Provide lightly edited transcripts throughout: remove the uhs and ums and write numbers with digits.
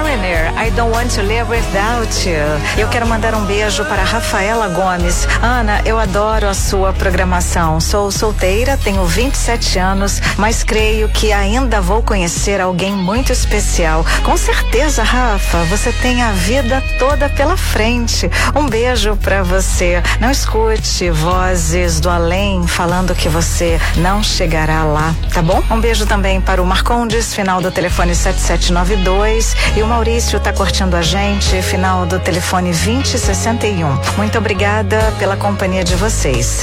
Foreigner, I Don't Want to Live Without You. Eu quero mandar um beijo para Rafaela Gomes. Ana, eu adoro a sua programação. Sou solteira, tenho 27 anos, mas creio que ainda vou conhecer alguém muito especial. Com certeza, Rafa, você tem a vida toda pela frente. Um beijo para você. Não escute vozes do além falando que você não chegará lá, tá bom? Um beijo também para o Marcondes, final do telefone 7792, e o Maurício tá curtindo a gente, final do telefone 2061. Muito obrigada pela companhia de vocês.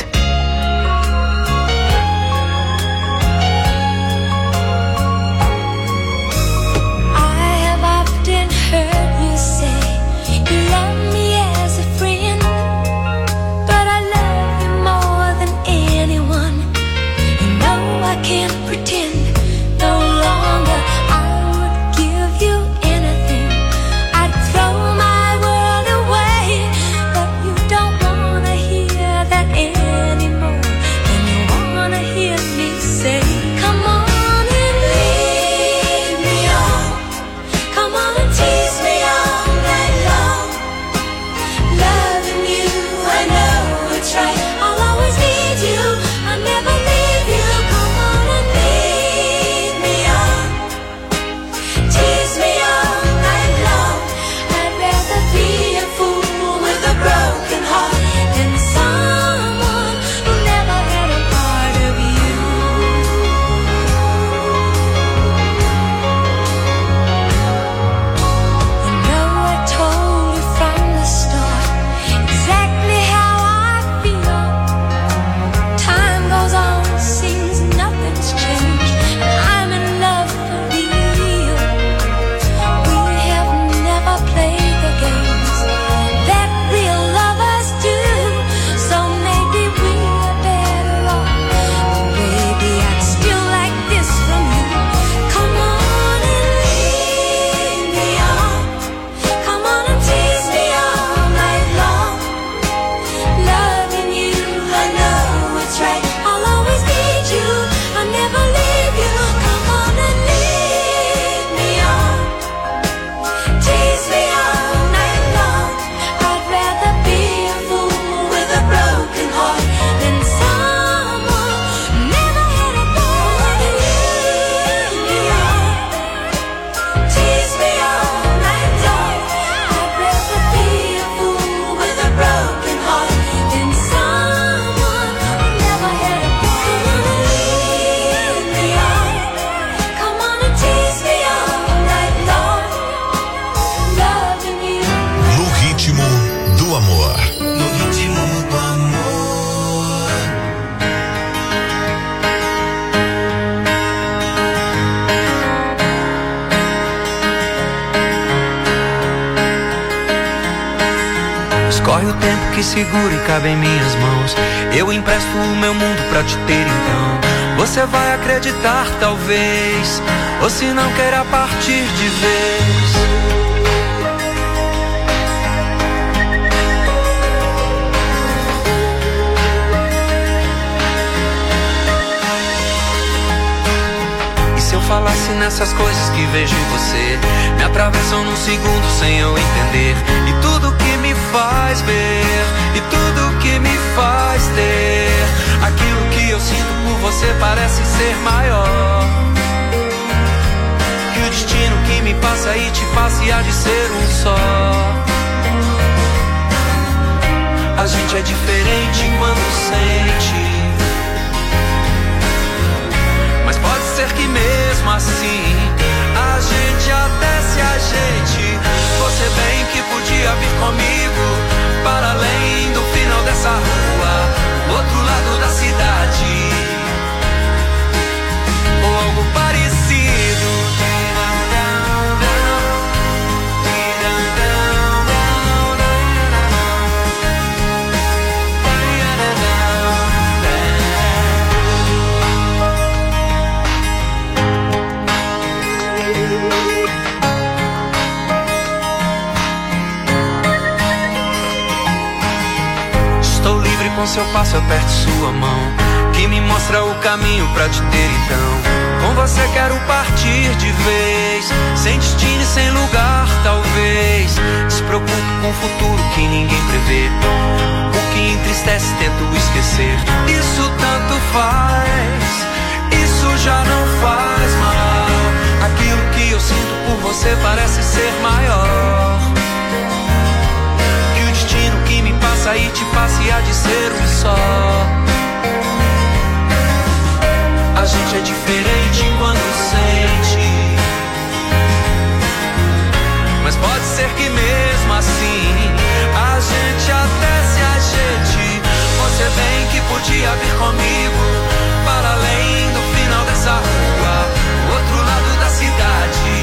Corre o tempo que segura e cabe em minhas mãos. Eu empresto o meu mundo pra te ter então. Você vai acreditar talvez, ou se não queira partir de vez. E se eu falasse nessas coisas que vejo em você, me atravessam num segundo sem eu entender. E tudo que me faz ver, e tudo que me faz ter, aquilo que eu sinto por você parece ser maior que o destino que me passa e te passa e há de ser um só. A gente é diferente quando sente, mas pode ser que mesmo assim a gente até se ajeite. Você bem que podia vir comigo para além do final dessa rua, do outro lado da cidade, ou algo parecido. Com seu passo eu aperto sua mão, que me mostra o caminho pra te ter então. Com você quero partir de vez, sem destino e sem lugar, talvez. Despreocupo com o futuro que ninguém prevê. O que entristece tento esquecer. Isso tanto faz, isso já não faz mal. Aquilo que eu sinto por você parece ser maior que o destino que me passa e te passa e há de ser um só. A gente é diferente quando sente, mas pode ser que mesmo assim a gente até se ajeite. Você bem que podia vir comigo para além do final dessa rua, o outro lado da cidade,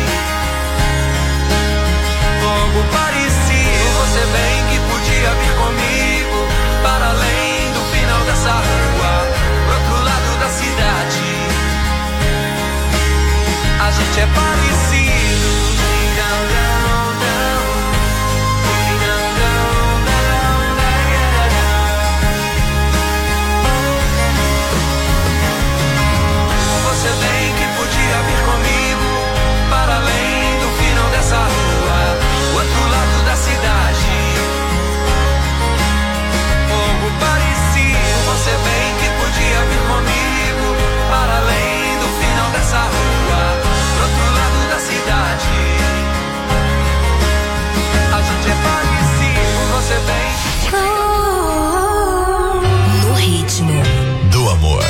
logo parecido. Você bem que podia vir comigo para além do final dessa rua, o outro lado da cidade. A gente é parecido. Você bem que podia vir comigo para além do final dessa rua, o outro lado da cidade, algo parecido. Você bem que podia vir comigo para além do final dessa rua, o outro lado da cidade. A gente é parecido. Você bem no ritmo do amor.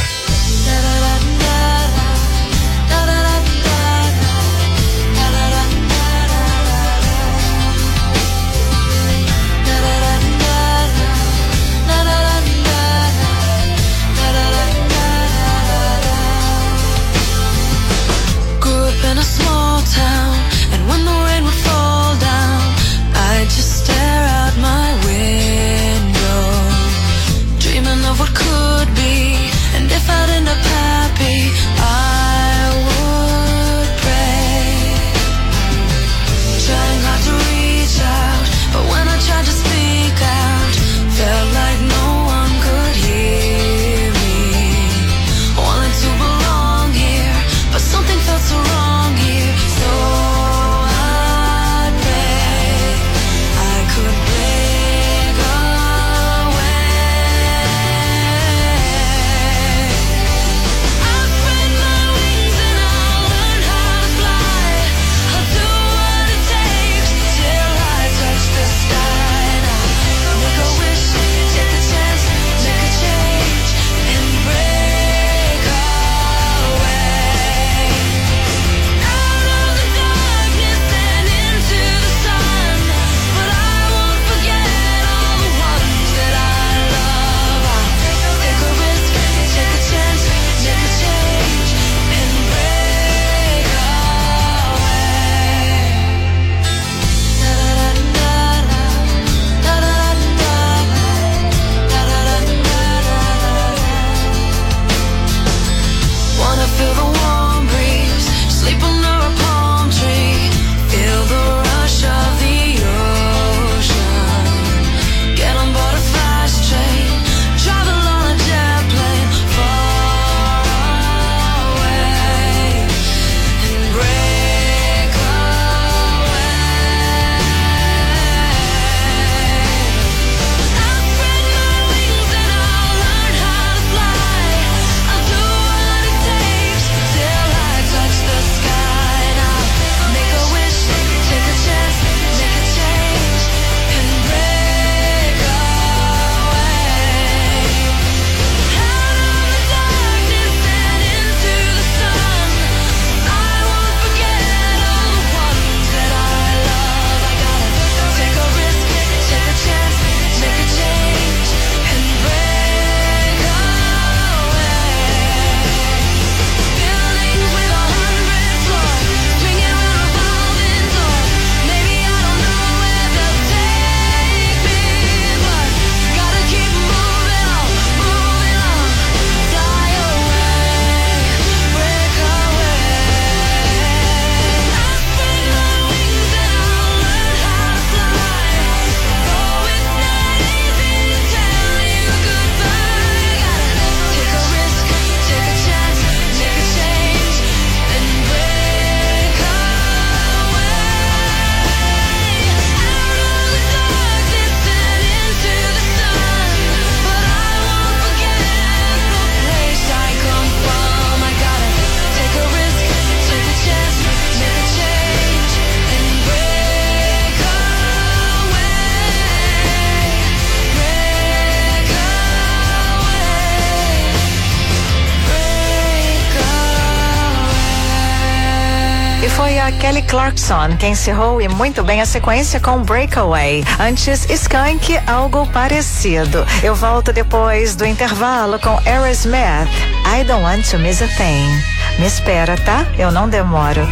foi a Kelly Clarkson quem encerrou e muito bem a sequência com Breakaway. Antes, Skank, algo parecido. Eu volto depois do intervalo com Aerosmith, I Don't Want to Miss a Thing. Me espera, tá? Eu não demoro.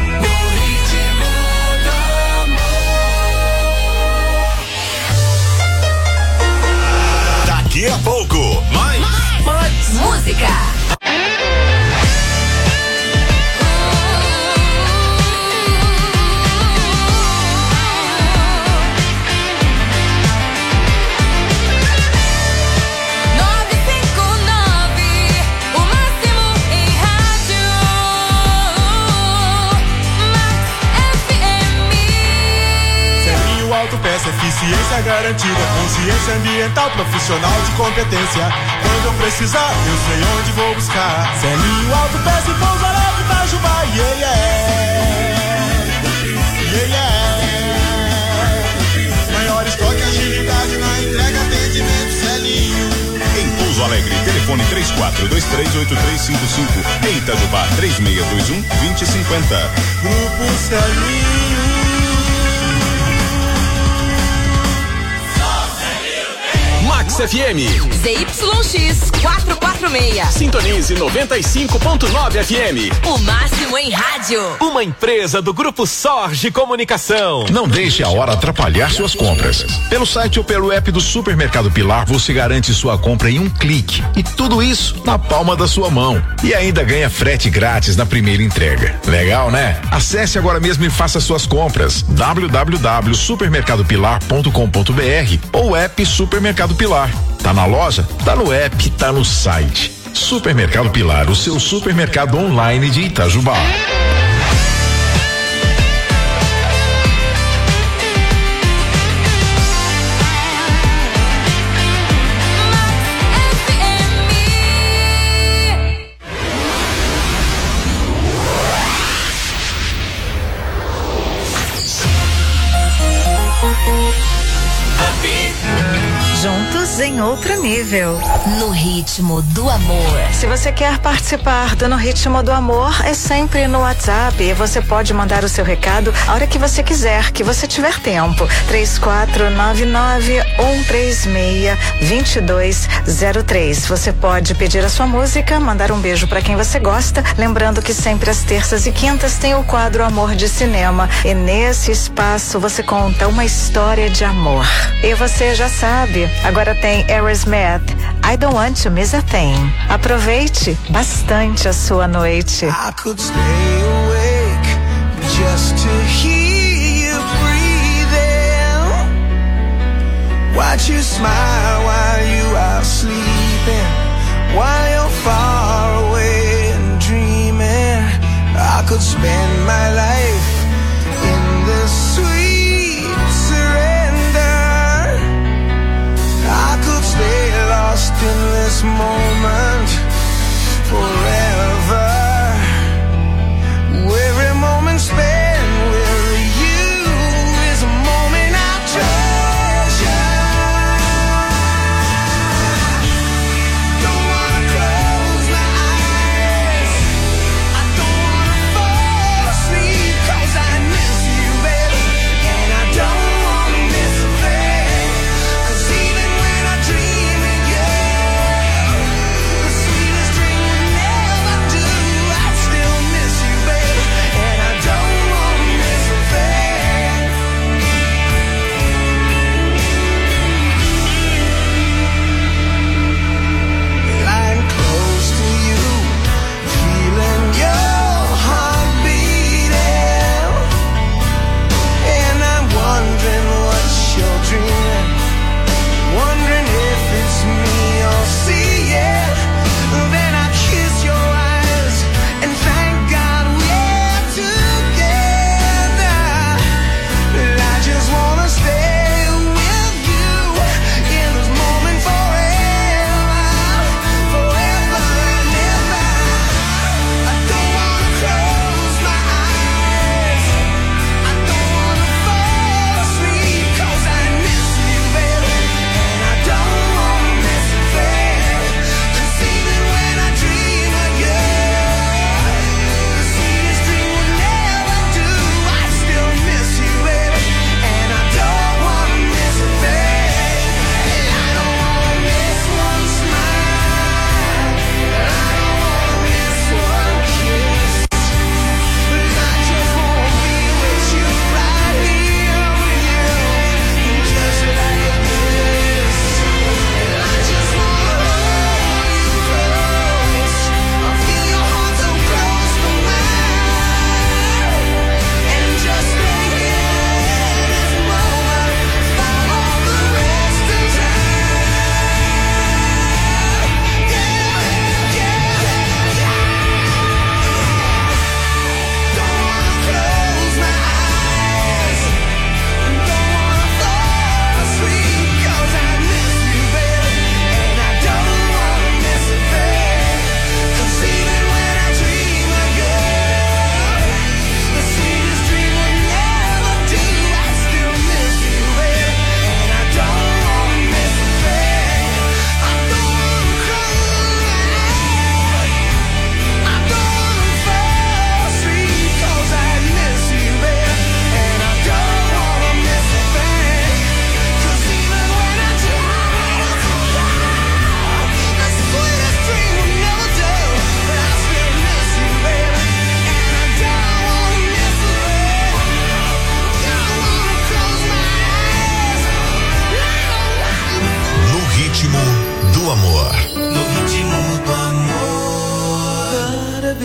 Daqui a pouco, mais música. Autopeça, eficiência garantida, consciência ambiental, profissional de competência. Quando eu precisar, eu sei onde vou buscar. Celinho Autopeça e Pouso Alegre, Itajubá, yeah, yeah, yeah. Maior estoque, agilidade na entrega, atendimento, Celinho. Em Pouso Alegre, telefone 34238355. Em Itajubá, 3621-2050. Grupo Celinho. Max FM. ZYX 446. Sintonize 95.9 FM. O máximo em rádio. Uma empresa do Grupo Sorge Comunicação. Não deixe a hora atrapalhar suas compras. Pelo site ou pelo app do Supermercado Pilar, você garante sua compra em um clique. E tudo isso na palma da sua mão. E ainda ganha frete grátis na primeira entrega. Legal, né? Acesse agora mesmo e faça suas compras. www.supermercadopilar.com.br ou app Supermercado Pilar. Tá na loja? Tá no app, tá no site. Supermercado Pilar, o seu supermercado online de Itajubá. Juntos em outro nível. No ritmo do amor. Se você quer participar do No Ritmo do Amor, é sempre no WhatsApp e você pode mandar o seu recado a hora que você quiser, que você tiver tempo. 3499-136-2203. Você pode pedir a sua música, mandar um beijo para quem você gosta, lembrando que sempre às terças e quintas tem o quadro Amor de Cinema e nesse espaço você conta uma história de amor. E você já sabe, agora tem Aerosmith, I Don't Want to Miss a Thing. Aproveite bastante a sua noite. I could stay awake just to hear you breathing. Watch you smile while you are sleeping, while you're far away and dreaming. I could spend my life in this sweet surrender. I could stay lost in this moment forever. Every moment spent with you is a moment I treasure. Don't wanna close my eyes, I don't wanna fall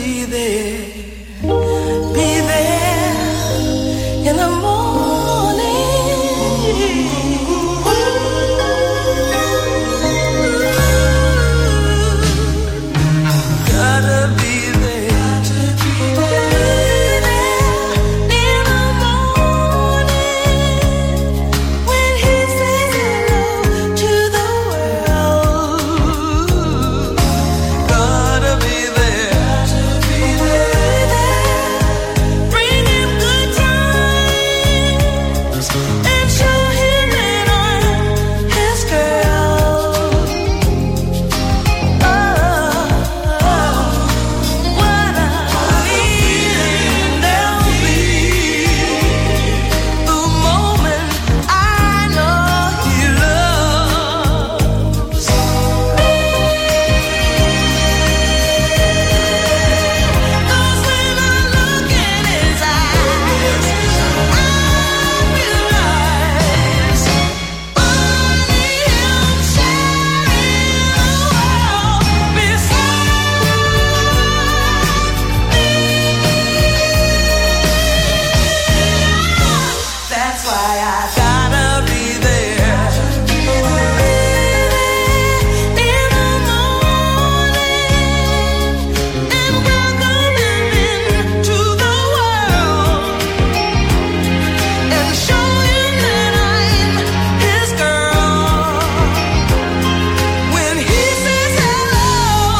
be there in the morning. Gotta be there in the morning when he says hello to the world. Gotta be there, bring him good times and show him that I'm his girl. What I need, there'll be the moment I know he loves me. 'Cause when I look in his eyes, I realize I need him sharing the world beside me. That's why I gotta be there in the morning and welcome him into the world and show him that I'm his girl. When he says hello,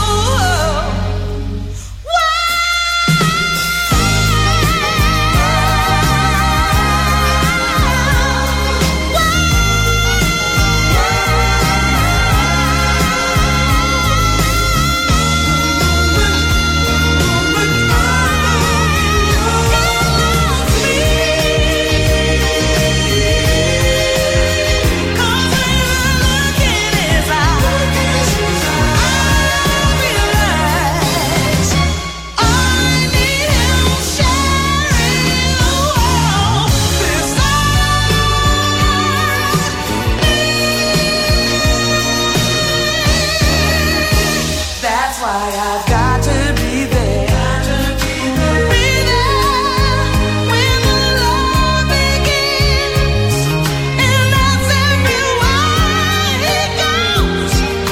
that's why I've got to be there. Be there when the love begins, and that's everywhere he goes.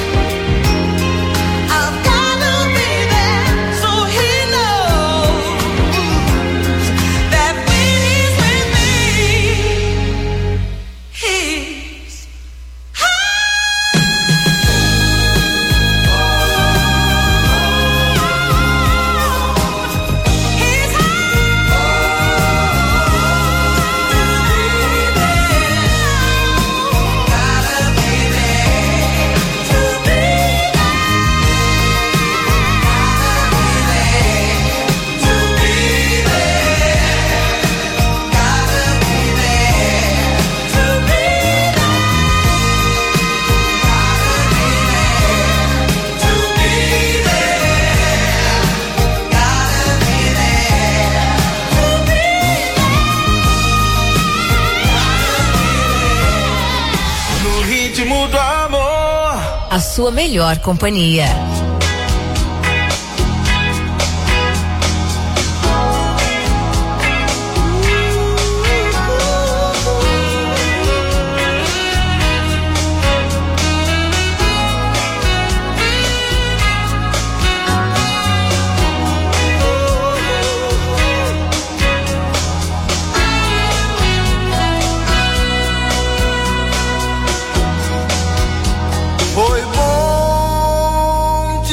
I've got to be there so he knows that when he's with me, he's no ritmo do amor. A sua melhor companhia. Foi bom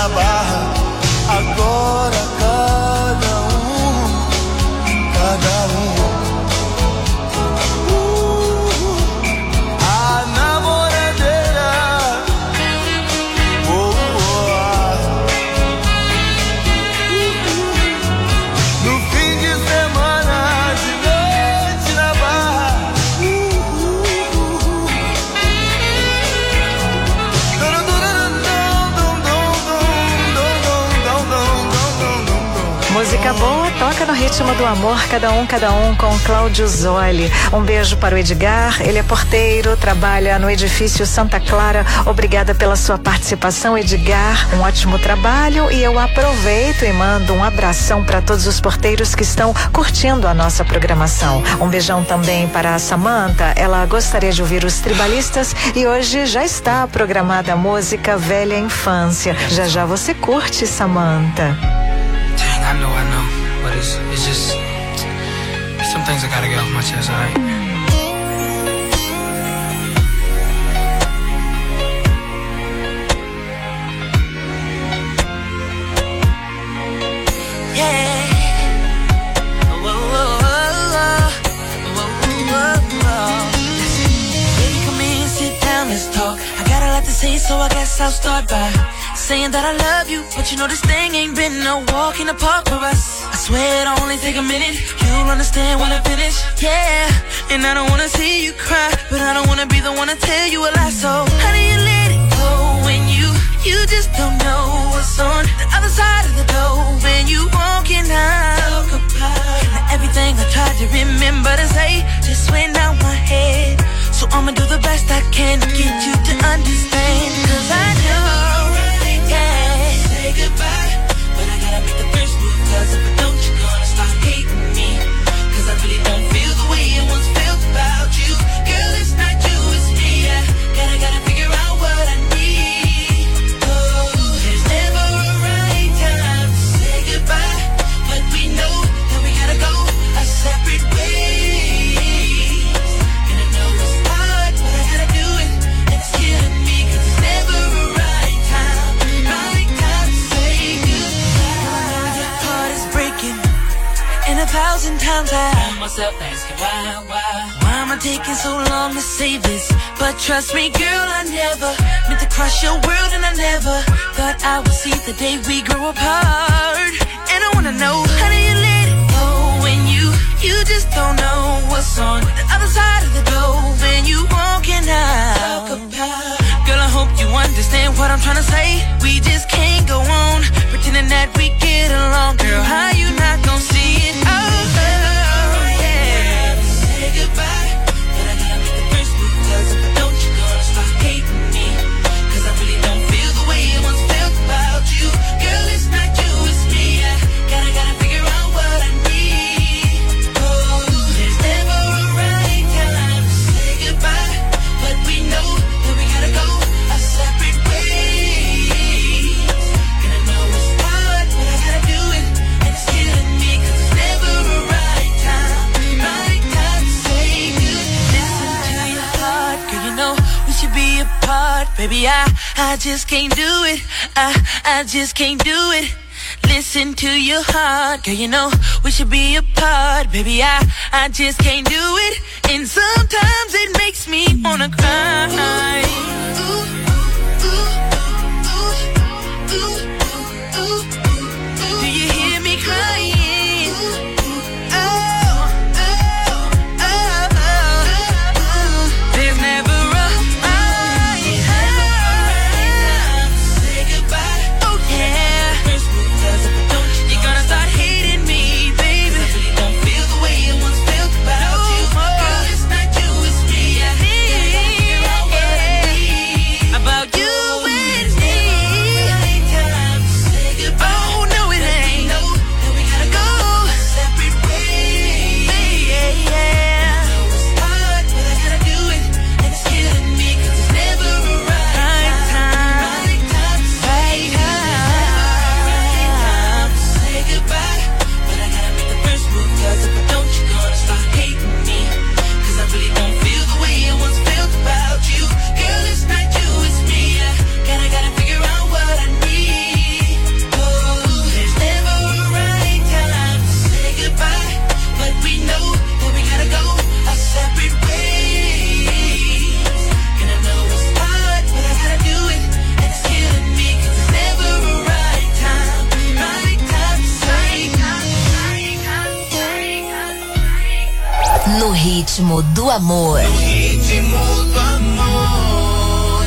na barra. Agora cada um. A namoradeira. No fim de semana, de noite na barra. Música boa, toca no ritmo do amor, cada um com Cláudio Zoli. Um beijo para o Edgar, ele é porteiro, trabalha no edifício Santa Clara. Obrigada pela sua participação, Edgar, um ótimo trabalho, e eu aproveito e mando um abração para todos os porteiros que estão curtindo a nossa programação. Um beijão também para a Samanta, ela gostaria de ouvir os Tribalistas e hoje já está programada a música Velha Infância. Já já você curte, Samanta. I know, but it's just some things I gotta get off my chest, alright? Yeah. Baby, come in, sit down, let's talk. I got a lot to say, so I guess I'll start by saying that I love you, but you know this thing ain't been no walk in the park for us. I swear it'll only take a minute, you'll understand when I finish. Yeah, and I don't wanna see you cry, but I don't wanna be the one to tell you a lie. So how do you let it go when you just don't know what's on the other side of the door when you walking out? Now everything I tried to remember to say just went out my head. So I'ma do the best I can to get you to understand, 'cause I know. Say goodbye, but I gotta make the first move, 'cause if I don't, you're gonna start hating me. 'Cause I really don't feel the way it once felt about you. Girl, it's not you, it's me. I gotta figure out what I need. Oh, there's never a right time to say goodbye, but we know that we gotta go our separate ways. And I know it's hard, but I gotta do it, and it's killing me, 'cause it's never a right time. And 1,000 times I found myself asking why am I taking so long to say this? But trust me, girl, I never meant to crush your world, and I never thought I would see the day we grow apart. And I wanna know, how do you let it go when you just don't know what's on the other side of the door when you walking out? Girl, I hope you understand what I'm trying to say. We just can't go on pretending that we get along. Girl, how you not gonna see it? Oh, yeah. Say goodbye, but I gotta make the first move, 'cause if I don't, you're gonna start hating me. 'Cause I really don't feel the way it once felt about you. Girl, it's not you, it's me. I gotta figure out what I need. Oh, there's never a right time to say goodbye, but we know that we gotta go our separate ways. And I know it's hard, but I gotta do it, and it's killing me, 'cause it's never a right time to say good. Listen to your heart, girl, you know we should be apart. Baby, I just can't do it. I just can't do it. Listen to your heart, girl, you know we should be apart. Baby, I just can't do it. And sometimes it makes me wanna cry. Do you hear me crying? There's never a right time to say goodbye. Oh yeah. You're gonna start hating me, baby. I really don't feel the way it once felt about you. Girl, it's not you, it's me. I figure out what I need about you. ritmo do amor. No ritmo do amor.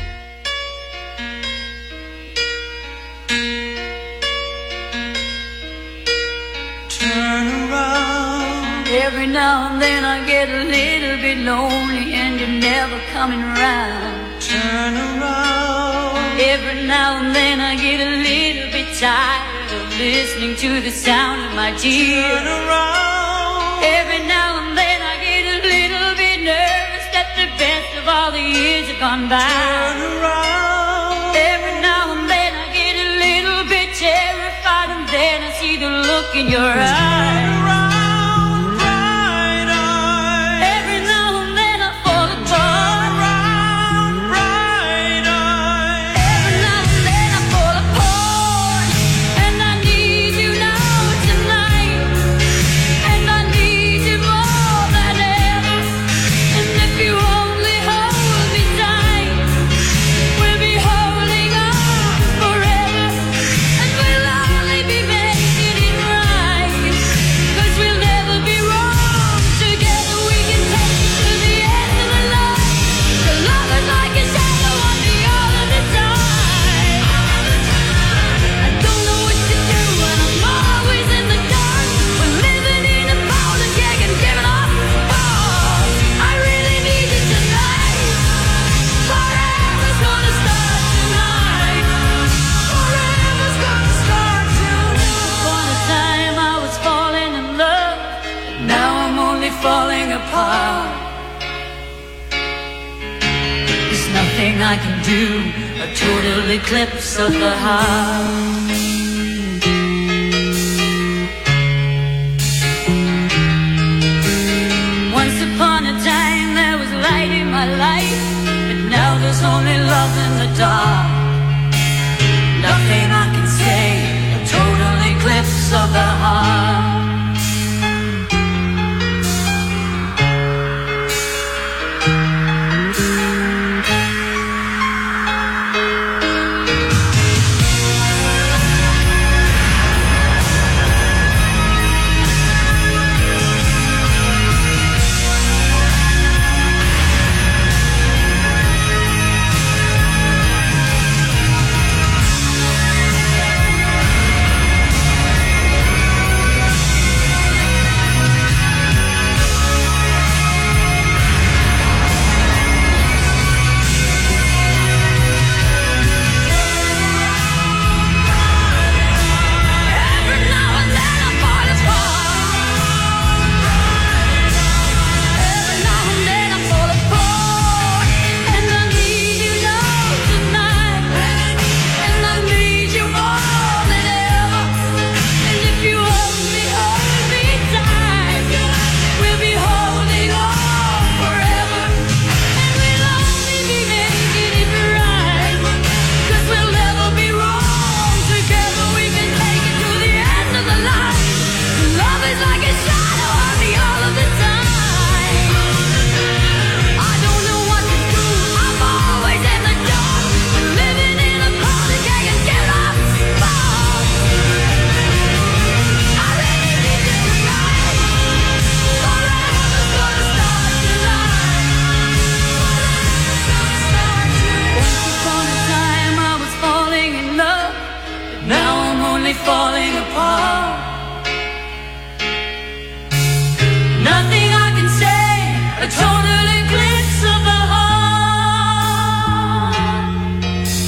Turn around. Every now and then I get a little bit lonely and you're never coming around. Turn around. Every now and then I get a little bit tired of listening to the sound of my tears. Turn around. Every now and then I get a little bit nervous that the best of all the years have gone by. Turn around. Every now and then I get a little bit terrified and then I see the look in your eyes. Turn around, bright eyes. Every now and then I fall apart. Turn around, bright eyes. Every now and then I fall apart. And I need you now tonight. And I need you more than ever. And if you only hold me tight, we'll be holding on forever. And we'll only be making it right. 'Cause we'll never be wrong. Together we can take it to the end of the line. The love is like a shadow on me all of the time. I don't know what to do and I'm always in the dark. We're living in a powder keg and giving off balls. I really need you tonight. Forever's gonna start tonight. Forever's gonna start tonight. Upon a time I was falling in love, but now I'm only falling apart. There's nothing I can do, a total eclipse of the heart. Once upon a time there was light in my life, but now there's only love in the dark. Nothing I can say, a total eclipse of the heart. Every now and then I fall apart. Every now and then I fall apart. And I need you now tonight. And I need you more than ever. And if you hold me tight, we'll be holding on forever. And we'll only be making it right. 'Cause we'll never be wrong. Together we can take it to the end of the line. Love is like a shadow on me all of the time. I don't know what to do, I'm always in the dark. We're living in a powder keg and get off balls. I really need you tonight. Forever's gonna start tonight. Forever's gonna start tonight. Once upon a time I was falling in love, but now I'm only falling apart. Nothing I can say, a total eclipse of the heart.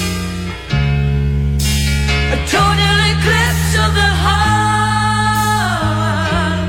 A total eclipse of the heart.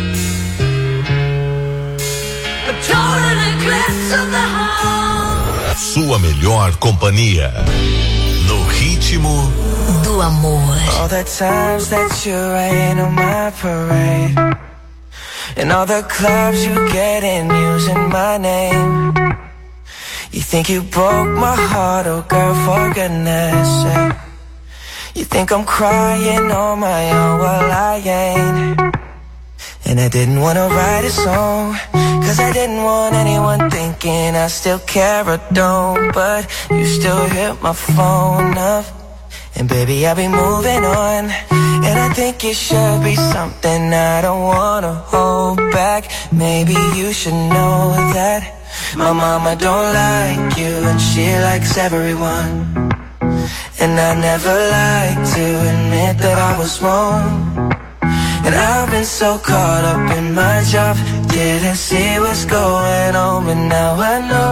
A total eclipse of the heart. Sua melhor companhia. No ritmo Do amor. All the times that you rain on my parade, and all the clubs you get in using my name. You think you broke my heart, oh girl, for goodness sake. You think I'm crying on my own, well I ain't. And I didn't wanna write a song, 'cause I didn't want anyone thinking I still care or don't. But you still hit my phone up, and baby I'll be moving on. And I think it should be something I don't wanna hold back. Maybe you should know that my mama don't like you and she likes everyone. And I never like to admit that I was wrong. And I've been so caught up in my job, didn't see what's going on, but now I know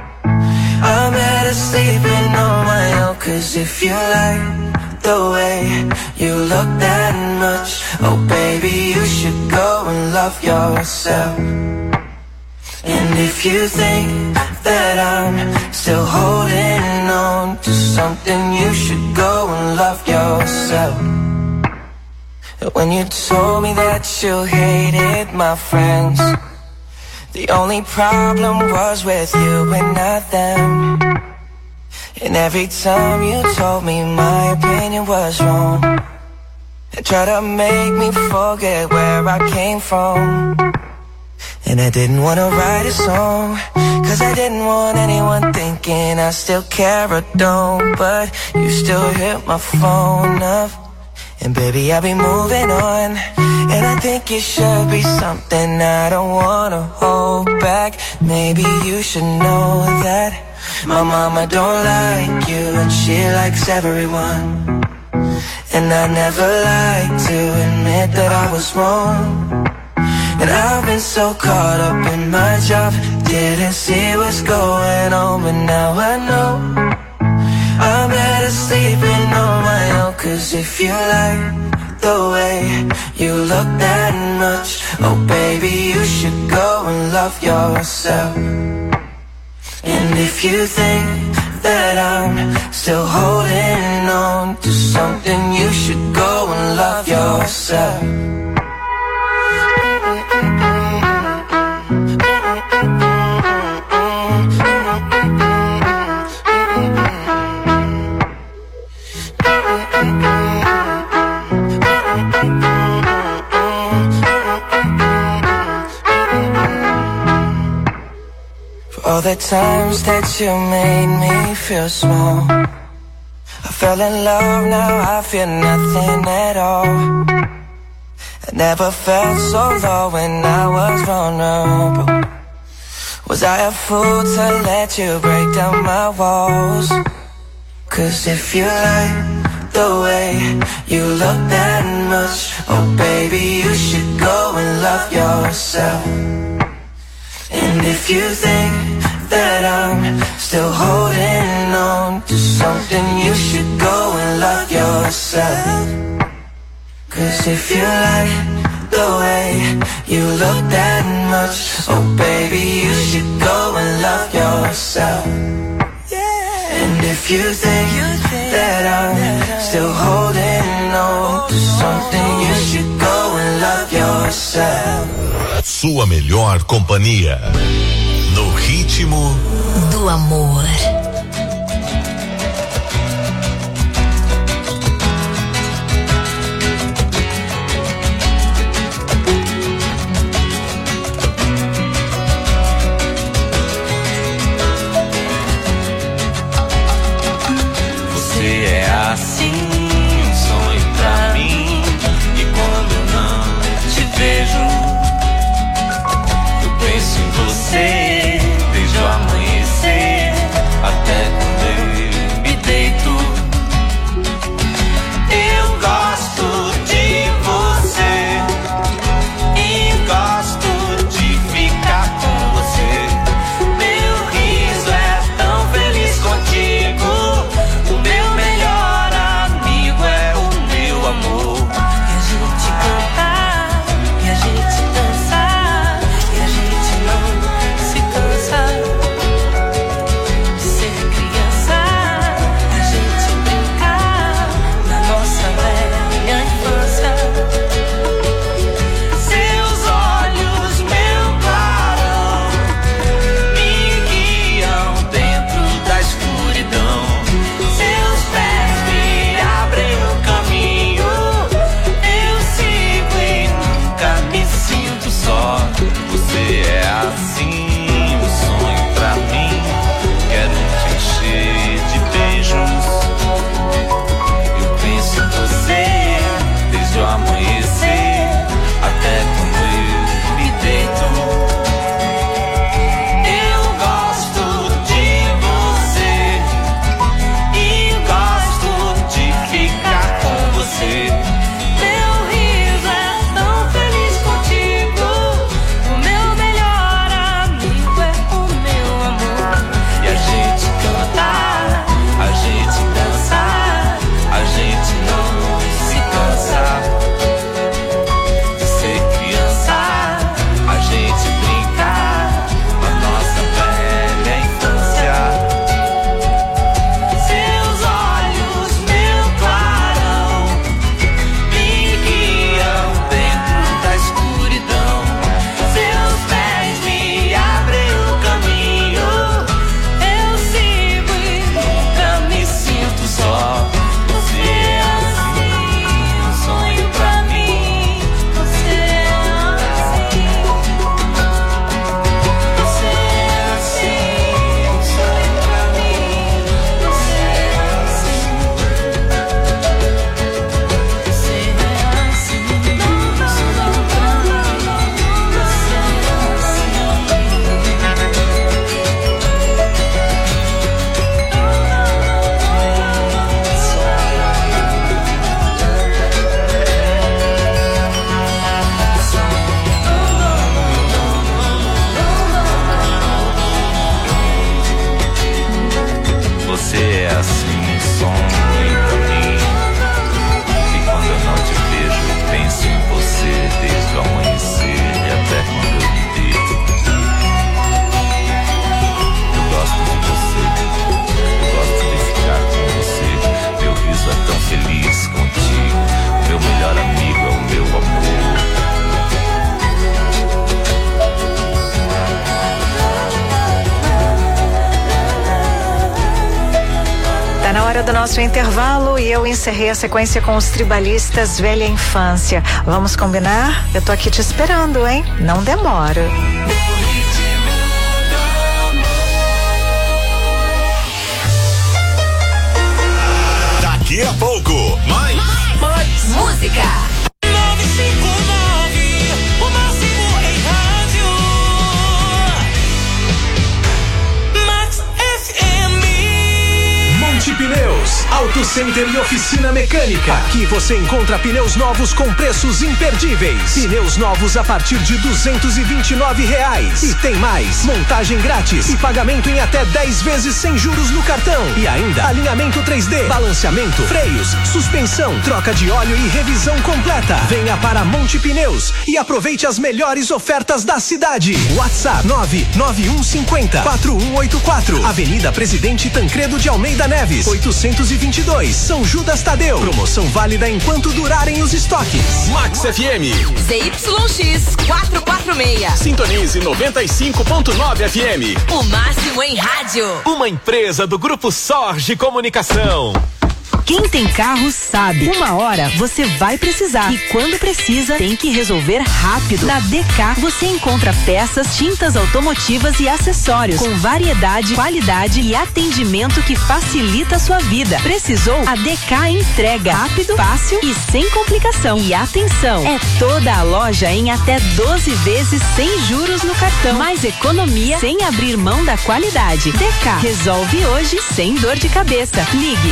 I'm better sleeping on my own. Cause if you like the way you look that much, oh baby, you should go and love yourself. And if you think that I'm still holding on to something, you should go and love yourself. When you told me that you hated my friends, the only problem was with you and not them. And every time you told me my opinion was wrong, and tried to make me forget where I came from. And I didn't want to write a song, cause I didn't want anyone thinking I still care or don't. But you still hit my phone up, and baby, I'll be moving on. And I think it should be something I don't wanna hold back. Maybe you should know that my mama don't like you and she likes everyone. And I never like to admit that I was wrong. And I've been so caught up in my job, didn't see what's going on, but now I know I'm better sleeping on my own. Cause if you like the way you look that much, oh baby, you should go and love yourself. And if you think that I'm still holding on to something, you should go and love yourself. All the times that you made me feel small, I fell in love, now I feel nothing at all. I never felt so low when I was vulnerable. Was I a fool to let you break down my walls? Cause if you like the way you look that much, oh baby, you should go and love yourself. And if you think that I'm still holding on to something, you should go and love yourself. Cause if you like the way you look that much, oh baby, you should go and love yourself. And if you think that I'm still holding on to something, you should go and love yourself. Sua melhor companhia, no ritmo do amor. Você é assim, um sonho pra mim. E quando eu não te vejo, eu penso em você desde o amanhecer até quando eu me deito. Eu gosto de você e gosto de ficar com você. Meu riso é tão feliz contigo. O meu melhor amigo é o meu amor. E a gente cantar, e a gente dançar, e a gente não se na hora do nosso intervalo e eu encerrei a sequência com os tribalistas Velha Infância. Vamos combinar? Eu tô aqui te esperando, hein? Não demora. Daqui a pouco, mais música. 959, o máximo em rádio. Max FM. Monte Pneus, Auto Center e oficina mecânica. Aqui você encontra pneus novos com preços imperdíveis. Pneus novos a partir de R$229. E tem mais, montagem grátis e pagamento em até 10 vezes sem juros no cartão. E ainda, alinhamento 3D, balanceamento, freios, suspensão, troca de óleo e revisão completa. Venha para Monte Pneus e aproveite as melhores ofertas da cidade. WhatsApp 99150-4184. Avenida Presidente Tancredo de Almeida Neves, 822, São Judas Tadeu. Promoção válida enquanto durarem os estoques. Max FM. ZYX 446. Sintonize 95.9 FM. O máximo em rádio. Uma empresa do Grupo Sorge Comunicação. Quem tem carro sabe, uma hora você vai precisar e quando precisa tem que resolver rápido. Na DK você encontra peças, tintas automotivas e acessórios com variedade, qualidade e atendimento que facilita a sua vida. Precisou? A DK entrega rápido, fácil e sem complicação. E atenção, é toda a loja em até 12 vezes sem juros no cartão. Mais economia sem abrir mão da qualidade. DK resolve hoje sem dor de cabeça. Ligue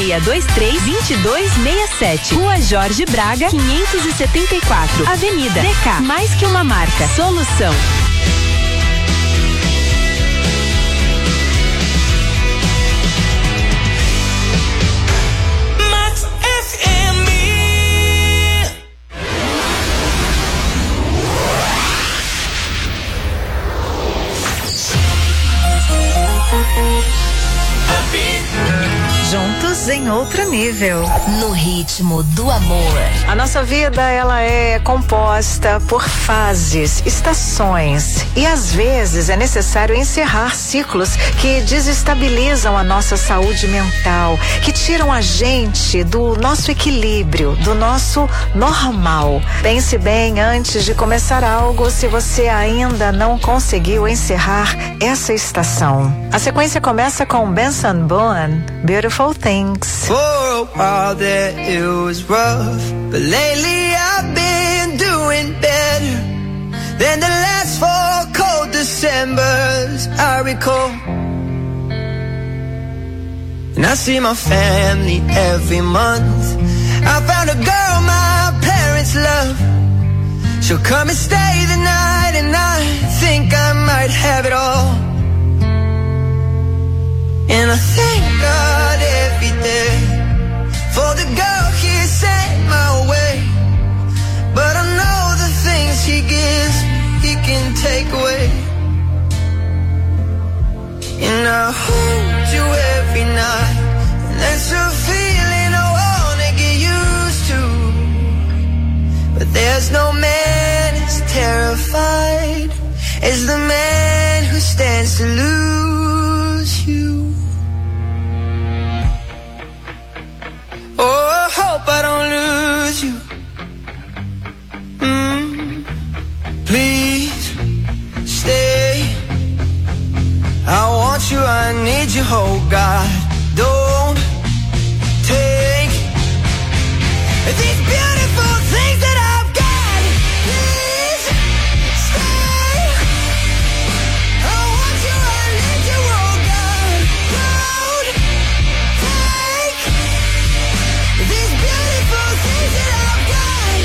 3623-2267. Rua Jorge Braga, 574. Avenida DK. Mais que uma marca. Solução. Max FM. Juntos em outro nível. No ritmo do amor. A nossa vida, ela é composta por fases, estações e às vezes é necessário encerrar ciclos que desestabilizam a nossa saúde mental, que tiram a gente do nosso equilíbrio, do nosso normal. Pense bem antes de começar algo se você ainda não conseguiu encerrar essa estação. A sequência começa com Benson Boone, Beautiful Things. For a while there it was rough, but lately I've been doing better than the last 4 cold Decembers I recall. And I see my family every month. I found a girl my parents love. She'll come and stay the night, and I think I might have it all. And I thank God every day for the girl He sent my way. But I know the things He gives me, He can take away. And I hold you every night, and that's a feeling I wanna get used to. But there's no man as terrified as the man who stands to lose you. Oh, I hope I don't lose you. Please stay. I want you, I need you, oh God. Don't take these beautiful things that I've got. Please stay. I want you, I need you, oh God. Don't take these beautiful things that I've got.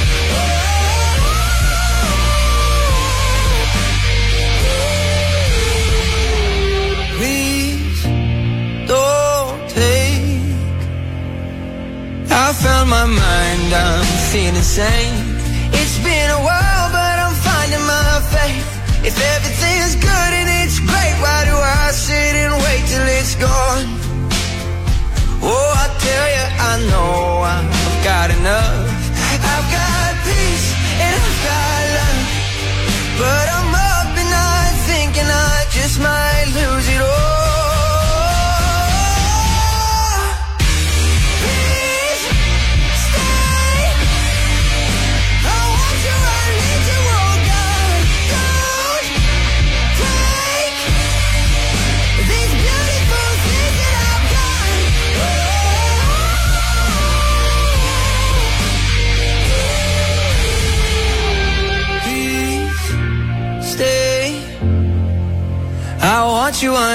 Please don't take. I found my mind, I'm feeling sane. It's been a while, but I'm finding my faith. If everything's good and it's great, why do I sit and wait till it's gone? Oh, I tell you, I know I've got enough. I've got peace and I've got love, but I'm up at night thinking I just might lose it all.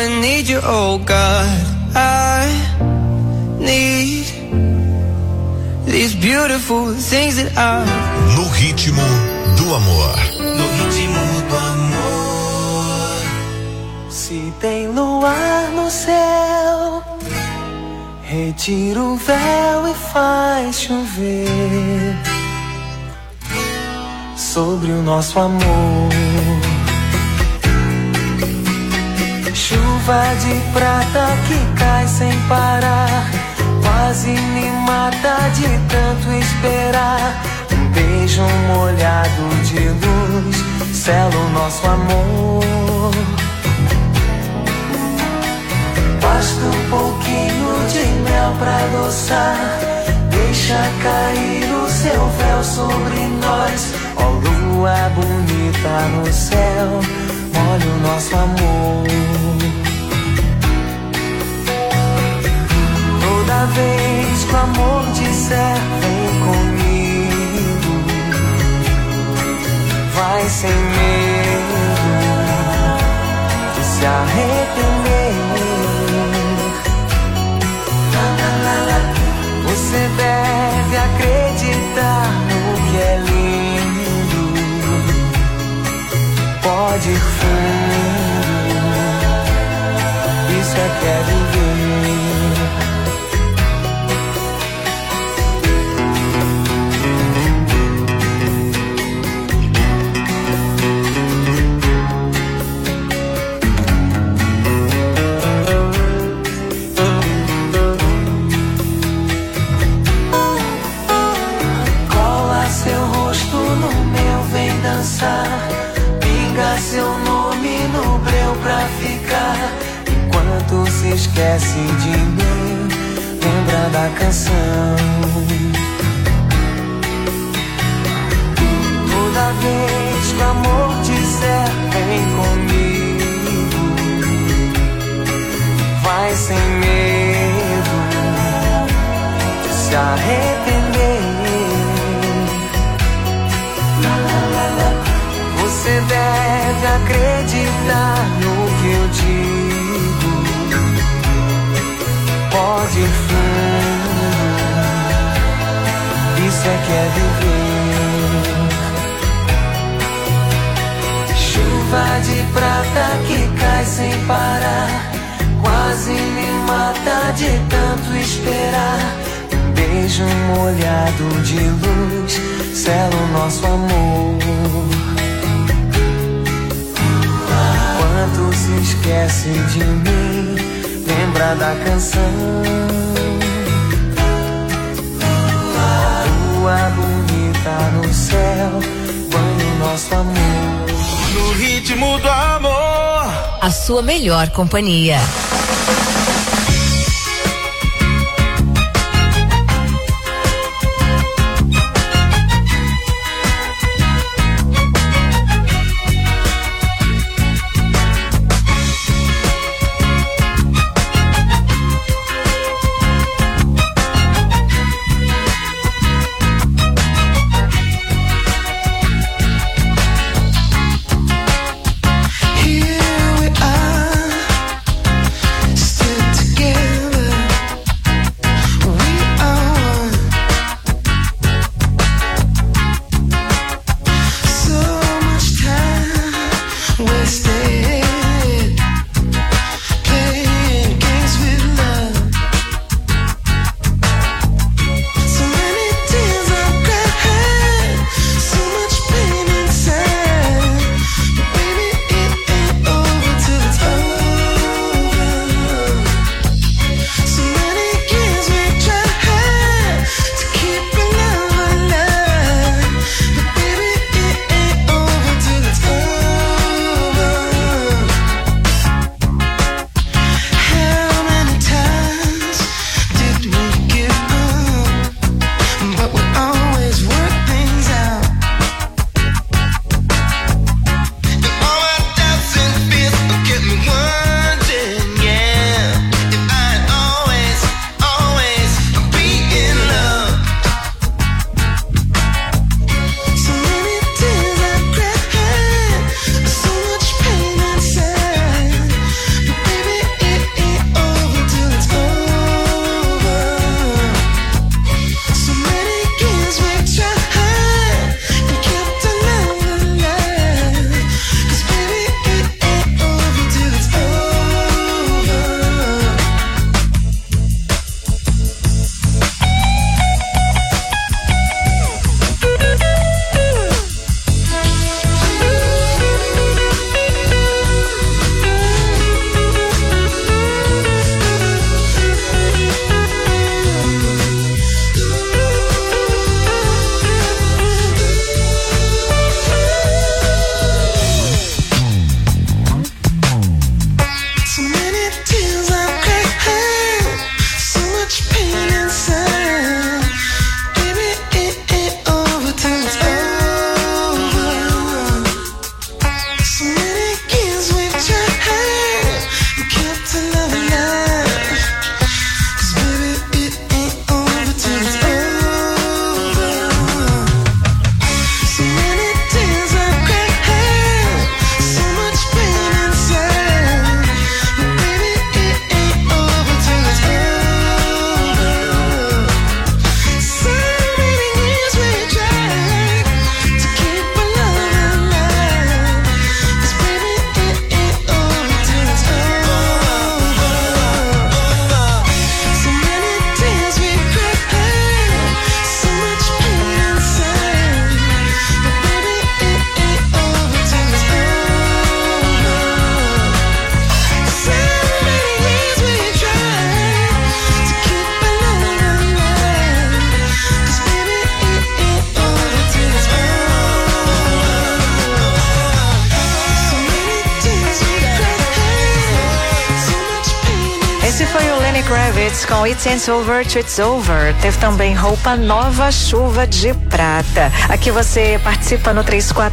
gonna need you, oh God. I need these beautiful things that I. No ritmo do amor. No ritmo do amor. Se tem luar no céu, retira o véu e faz chover sobre o nosso amor. Chuva de prata que cai sem parar, quase me mata de tanto esperar. Um beijo molhado de luz sela o nosso amor. Basta um pouquinho de mel pra adoçar, deixa cair o seu véu sobre nós. Ó lua bonita no céu, olha o nosso amor. Toda vez que o amor disser vem comigo, vai sem medo de se arrepender. Você deve acreditar no que é lindo, pode ir fundo, isso é que é viver. Pinga seu nome no breu pra ficar. Enquanto se esquece de mim, lembra da canção. Toda vez que o amor disser vem comigo, vai sem medo de se arrepender. Você deve acreditar no que eu digo, pode ir fundo, isso é que é viver. Chuva de prata que cai sem parar, quase me mata de tanto esperar. Um beijo molhado de luz sela o nosso amor. Quando se esquece de mim, lembra da canção. Lua bonita no céu, banha o nosso amor. No ritmo do amor, a sua melhor companhia. Kravitz com It's Ain't Over to It's Over. Teve também Roupa Nova, Chuva de Prata. Aqui você participa no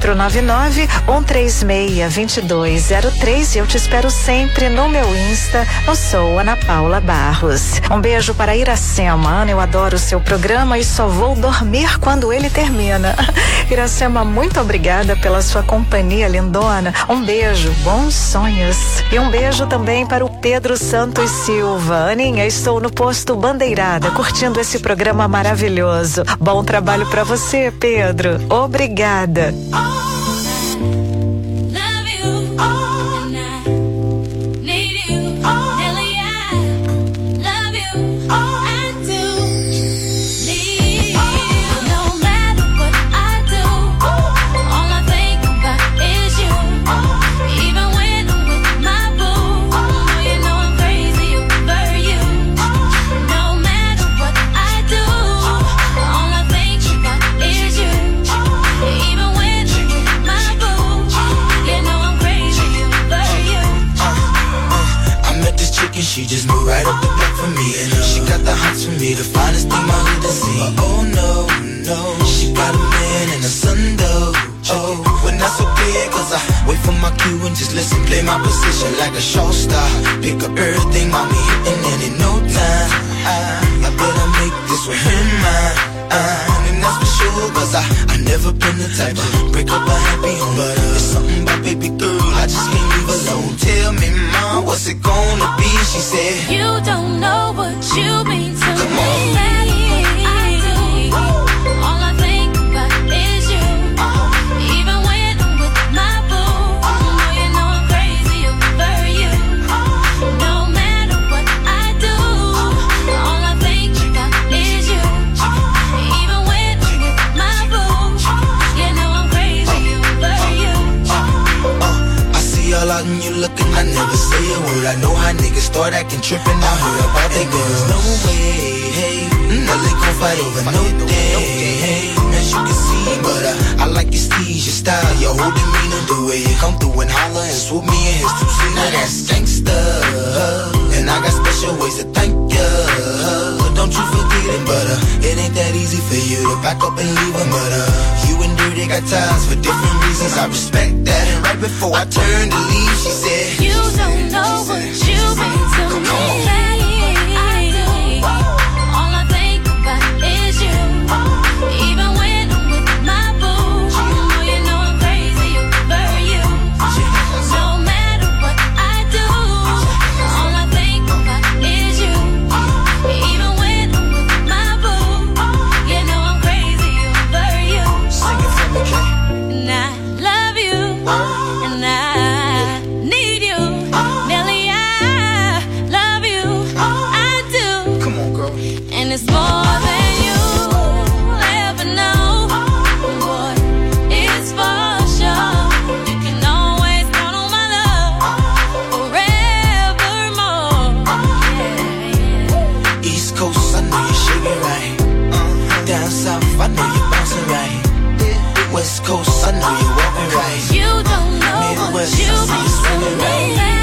3499-136-2203 e eu te espero sempre no meu Insta, eu sou Ana Paula Barros. Um beijo para Iracema. Ana, eu adoro o seu programa e só vou dormir quando ele termina. Iracema, muito obrigada pela sua companhia, lindona. Um beijo, bons sonhos. E um beijo também para o Pedro Santos Silva. Aninha, estou no posto Bandeirada, curtindo esse programa maravilhoso. Bom trabalho para você, Pedro. Obrigada. She just moved right up the block for me, and she got the hots for me, the finest thing my hood has seen. Oh no, no, she got a man and a son though. Oh, when that's okay, cause I wait for my cue and just listen, play my position like a show star. Pick up everything, mommy, hitting, and in no time I better make this with him mine. And that's for sure, cause I never been the type to break up a happy home. But it's something about baby girl, I just can't leave alone. Tell me, mom, what's it gonna be? She said, you don't know what you mean to me. Come on. All I think about is you. Even when I'm with my boo, you know I'm crazy over you. No matter what I do, all I think about is you. Even when I'm with my boo, you know I'm crazy over you. I see all out and you looking, I never say a word. I know how niggas start acting trippin'. I heard about they girls. No way, hey, no they gon' fight over no day, hey, as you can see. But I like your steez, your style, your whole demeanor, the way you come through and holler and swoop me in his two-seater. Now that's gangsta, and I got special ways to thank ya. Don't you forget it, but it ain't that easy for you to back up and leave him. But you and Dirty got ties for different reasons. I respect that. And right before I turned to leave, she said, you don't know what you mean to me. All I think about is you. Even when I'm with my boo, you know I'm crazy over you. No matter what I do, all I think about is you. Even when I'm with my boo, you know I'm crazy over you. Sing it for me, Kay. And I love you, and I need you. Nelly, I love you, I do. Come on, girl. And it's more than you'll ever know. Boy, it's for sure. You can always count on my love forevermore. Yeah. East Coast, I know you shaking right. Down south, I know you bouncing right. West Coast, I know you walking right. You don't know Midwest, what you I see you swinging right.